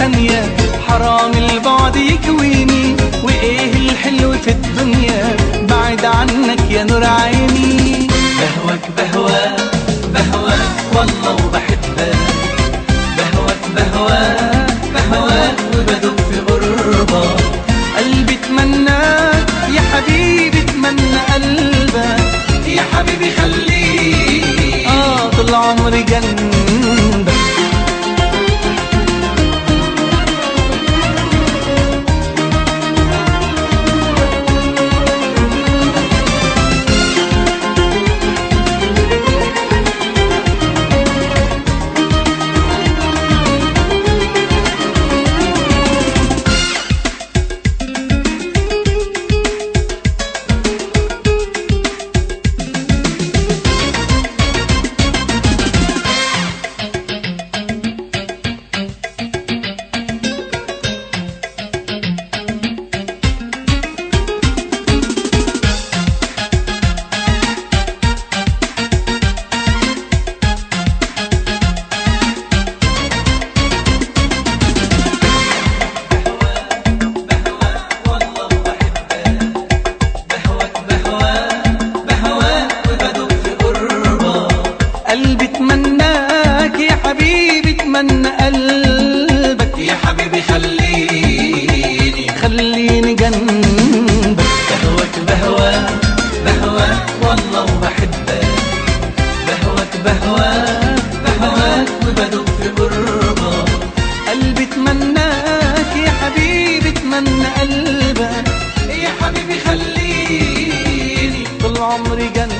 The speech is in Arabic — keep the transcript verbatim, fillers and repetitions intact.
ثانية، حرام البعد يكويني، وايه الحلو في الدنيا بعد عنك يا نور عيني. بهواك بهواك بهواك والله وبحبك، بهواك بهواك بهواك وبدوب في غربة. قلبي اتمناك يا حبيبي، اتمنى قلبك يا حبيبي، خليك اه طول عمري جنبك. قلبي اتمناك يا حبيبي، اتمنى قلبك يا حبيبي، خليني خليني جنبك. بهواك بهواك بهواك والله وبحبك، بهواك بهواك بهواك وبدوب في غربة. قلبي اتمناك يا حبيبي، اتمنى قلبك يا حبيبي، خليني طول عمري جنبك.